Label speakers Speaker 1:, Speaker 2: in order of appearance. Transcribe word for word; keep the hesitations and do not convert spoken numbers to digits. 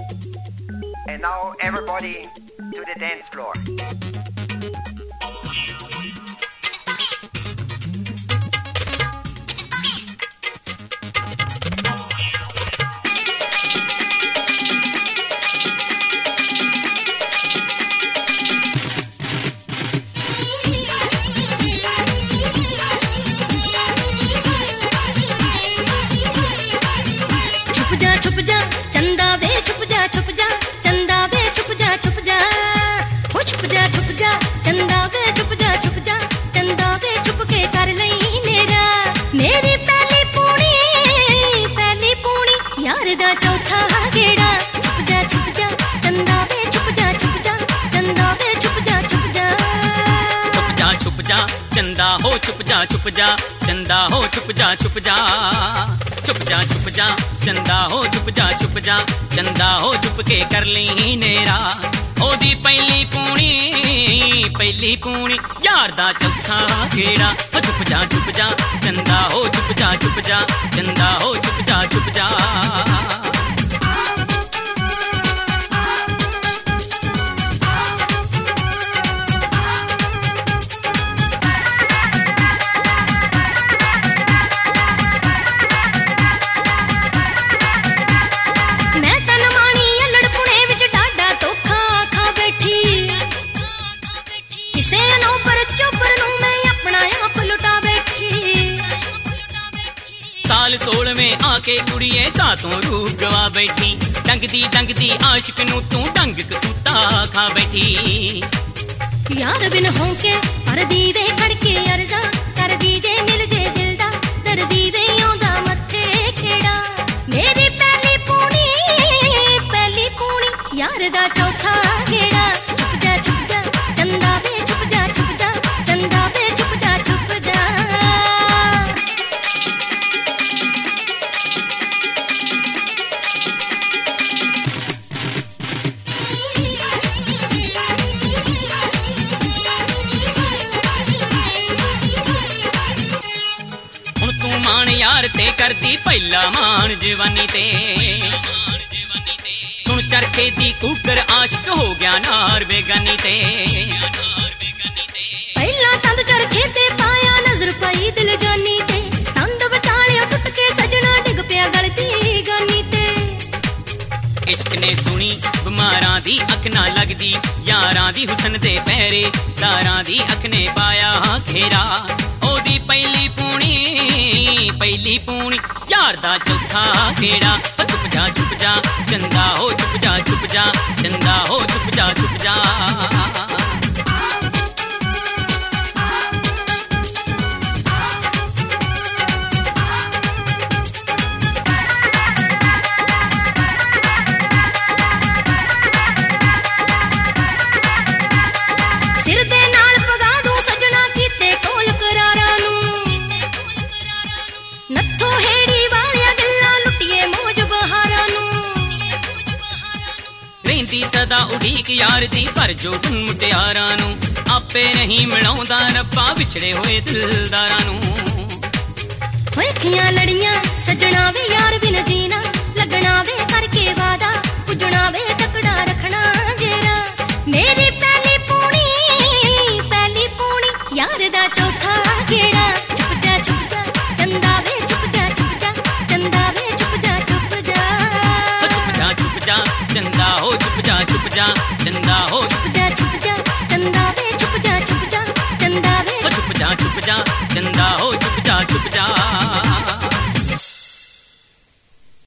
Speaker 1: And now everybody to the dance floor.
Speaker 2: चंदा हो छुप जा छुप जा चंदा हो छुप जा छुप जा छुप जा छुप जा चंदा हो छुप जा छुप जा चंदा हो छुप के कर ली नेरा ओदी पहली पूनी पहली पूनी यार दा चौथा गेड़ा हो छुप जा छुप जा चंदा हो छुप जा छुप जा चंदा हो छुप जा छुप जा सोल में आके कुड़िए तातों रूप गवा बैठी डंगदी डंगदी आशिक नू तू डंग कसूता खा बैठी
Speaker 3: यार बिन होके पर दीदे खड़के अर्जा कर दीजे मिल जे दिल दा दर दीदे आंदा मत्थे खेड़ा मेरी पहली पूनी पहली पूनी यार दा चौथा गेड़ा छुप जा छुप जा चंदा वे छुप जा छुप जा चंदा वे छुप जा छुप जा
Speaker 2: यार ते करती पहला मान जवानी ते सुन चरखे दी कुकर आशिक हो गया नार बेगानी ते
Speaker 3: पहला तंद चरखे ते पाया नजर पाई दिल जानी ते तंद बचालिया टुट के सजना डिग पिया गलती गानी ते
Speaker 2: इश्क ने सुनी बिमारां दी अख ना लगदी यारां दी हुसन दे पैरे दारां दी अख ने पाया घेरा ओदी पहली पूनी पहली पूनी यार दा चौथा गेड़ा छुप जा छुप जा चंदा हो छुप जा छुप जा चंदा हो छुप जा छुप जा सदा उड़ीक यार दी पर जो तुम मुटियारां नू आपे नहीं मिलाउंदा रब्बा बिछड़े होए दिलदारां नू
Speaker 3: होए खियां लड़ियां सजना वे यार बिन जीना लगना वे करके वादा पुजना वे तकड़ा रखना जेरा मेरी पहली पूनी पहली पूनी यार दा चौथा गेड़ा छुप जा छुप जा चंदा वे छुप जा छुप जा चंदा वे छुप जा छुप जा
Speaker 2: छुप जा छुप जा चंदा हो छुप जा छुप जा चंदा हो
Speaker 3: छुप जा छुप जा चंदा वे छुप जा छुप जा चंदा वे
Speaker 2: छुप जा छुप जा